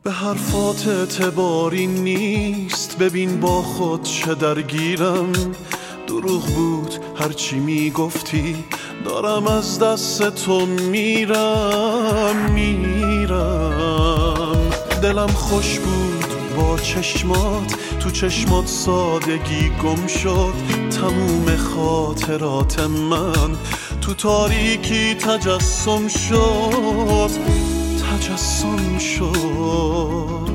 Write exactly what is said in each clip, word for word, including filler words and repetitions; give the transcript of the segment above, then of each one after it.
به حرفات اعتباری نیست، ببین با خود چه درگیرم. دروغ بود هرچی میگفتی، دارم از دست تو میرم میرم. دلم خوش بود با چشمات، تو چشمات سادگی گم شد. تموم خاطرات من تو تاریکی تجسم شد تجسم شد.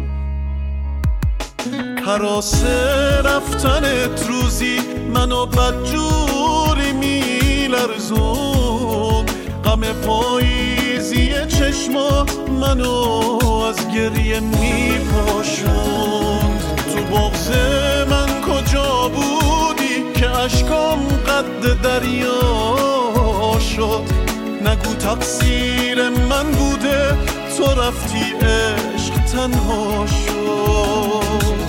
حراسه رفتنت روزی منو بدجوری میلرزون. غم پاییزی چشما منو از گریه میپاشوند. تو بغض من کجا بودی که اشکام قد دریا شد؟ نگو تقصیر من بوده، تو رفتی عشق تنها شد.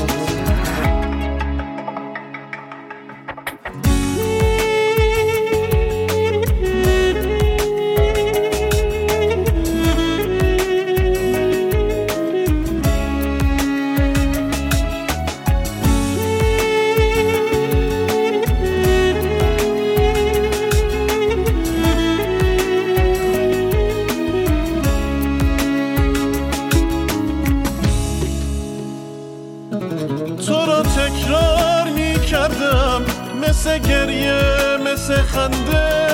تو را تکرار می کردم، مثل گریه مثل خنده،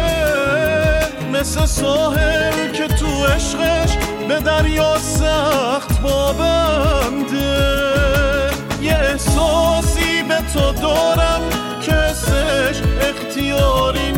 مثل ساحل که تو عشقش به دریا سخت پابنده. یه احساسی به تو دارم که حسش اختیاری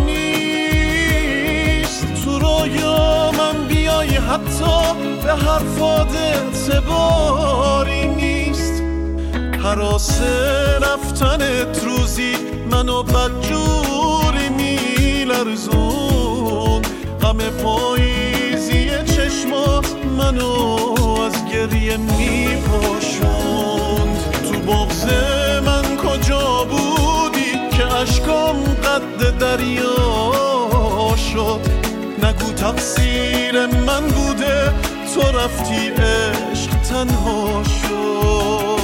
نیست. تو رویا من بیای حتی به حرفات اعتباری نیست. حراسه رفتنت روزی منو بدجوری میلرزون. غم پاییزی چشما منو از گریه میپاشوند. تو بغض من کجا بودی که اشکام قد دریا شد؟ نگو تقصیر من بوده، تو رفتی عشق تنها شد.